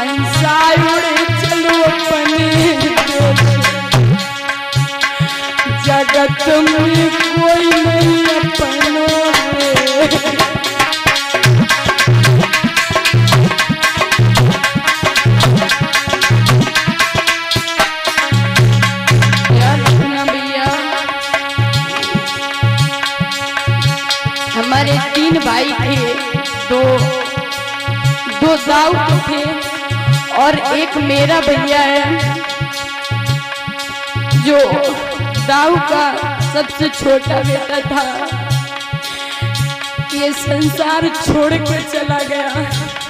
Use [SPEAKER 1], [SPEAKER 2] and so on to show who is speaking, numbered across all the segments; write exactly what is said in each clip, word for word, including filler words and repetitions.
[SPEAKER 1] हंसा उड़े चलो अपने जगत में कोई नहीं अपनों भैया। हमारे तीन भाई थे, दो दो दाऊ थे और एक मेरा भैया है जो दाऊ का सबसे छोटा बेटा था। ये संसार छोड़ के चला गया।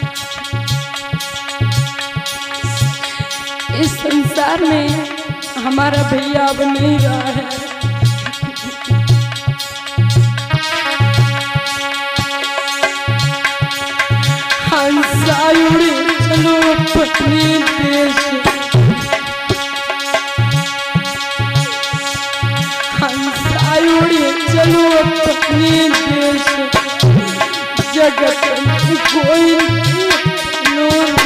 [SPEAKER 1] इस संसार में हमारा भैया अब नहीं रहा है। हंसा उड़े चलो अपने देश, हंसा उड़े चलो अपने देश जगत में कोई नहीं।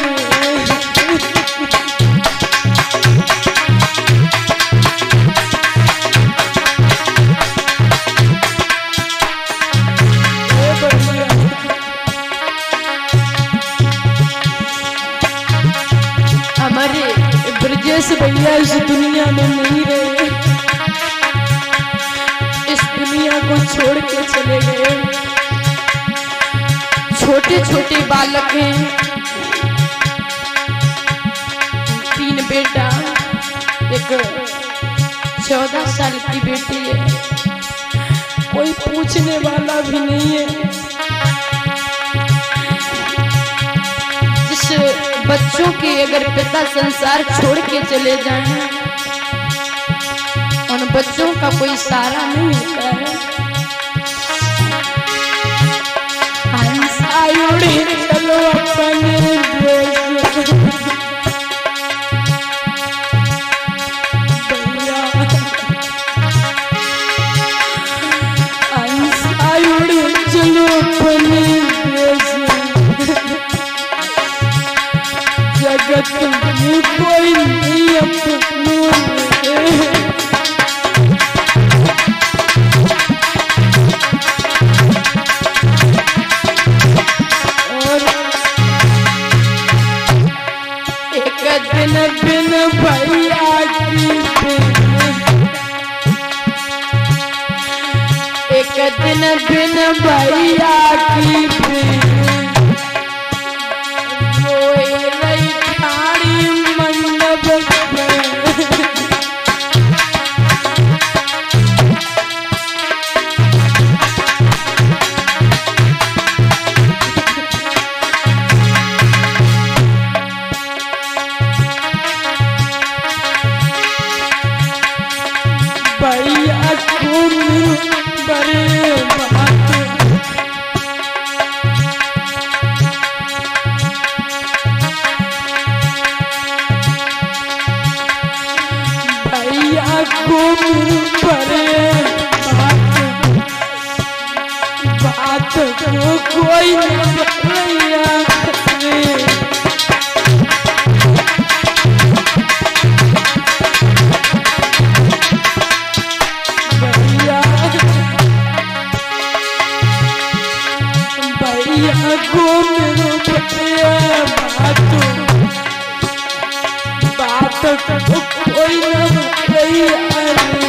[SPEAKER 1] हमारे ब्रजेश भैया इस दुनिया में नहीं रहे, इस दुनिया को छोड़ के चले गए। छोटे छोटे बालक हैं, तीन बेटा, एक चौदह साल की बेटी है। कोई पूछने वाला भी नहीं है। बच्चों के अगर पिता संसार छोड़ के चले जाएं, उन बच्चों का कोई सहारा नहीं होता है। हंसा उड़े चलो अपने देश, हंसा उड़े चलो अपने देश जगत में कोई नहीं अपनों और एक दिन बिन भैया की एक दिन बिन भैया की भैया को बड़े बात भैया को बड़े बात बात को कोई भैया को मेरो भैया बात बात को कोई न भैया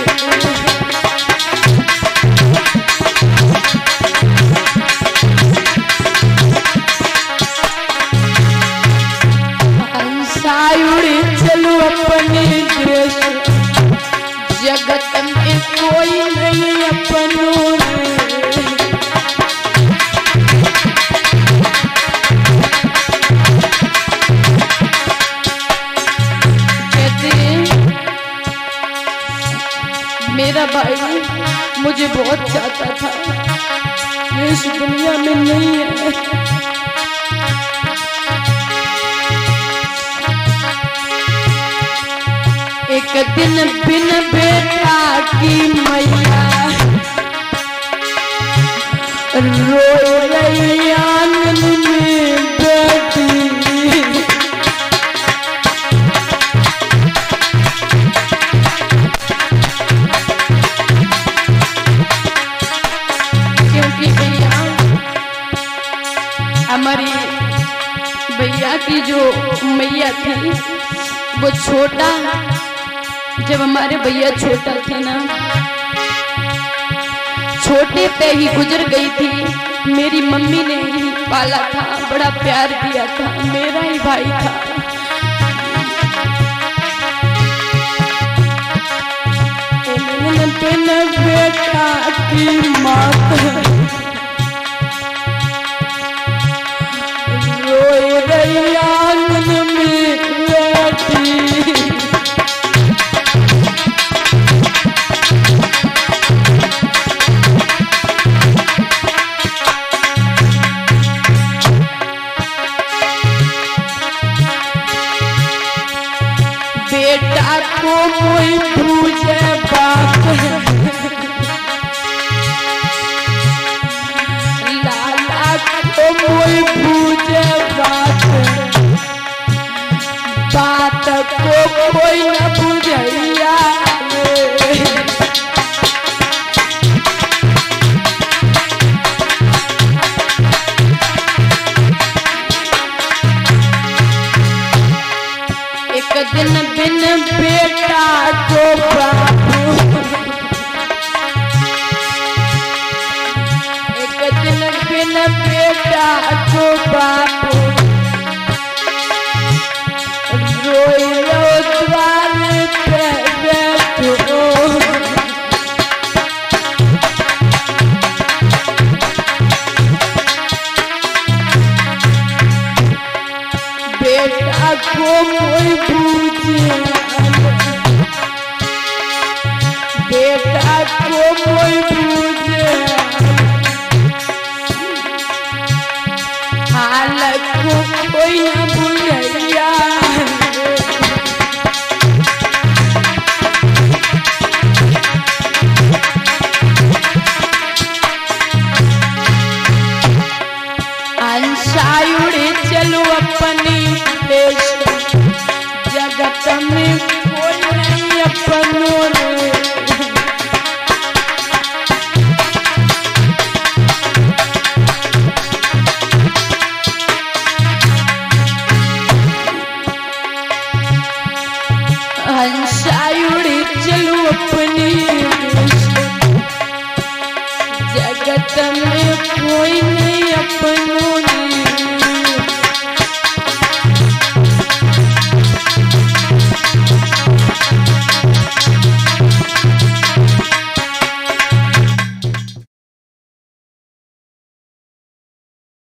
[SPEAKER 1] हंसा उड़े चलो अपने देश जगत में कोई नहीं अपनों मेरा भाई मुझे बहुत चाहता था, ये इस दुनिया में नहीं है। एक दिन बिन बेटा की मैया रो रही आंगन में बैठी भैया की जो मैया थी वो छोटा, जब हमारे भैया छोटा थे ना, छोटे पे ही गुजर गई थी। मेरी मम्मी ने ही पाला था, बड़ा प्यार दिया था, मेरा ही भाई था। बिन बेटा की मात रोए रही आंगन में बैठी, बेटा को कोई पूछे बाप, लाला को कोई पूछे बात, बात को कोई न बुझैया। एक दिन बिन बेटा को बापू, एक दिन बिन बेटा को बापू, रोई रो द्वार पे बैठो। बेटा को कोई पूछे, बेटा को कोई पूछे, हाल को कोई न बुझैया। अंशायुड़े चलो अपनी देश, जगत में कोई नहीं अपन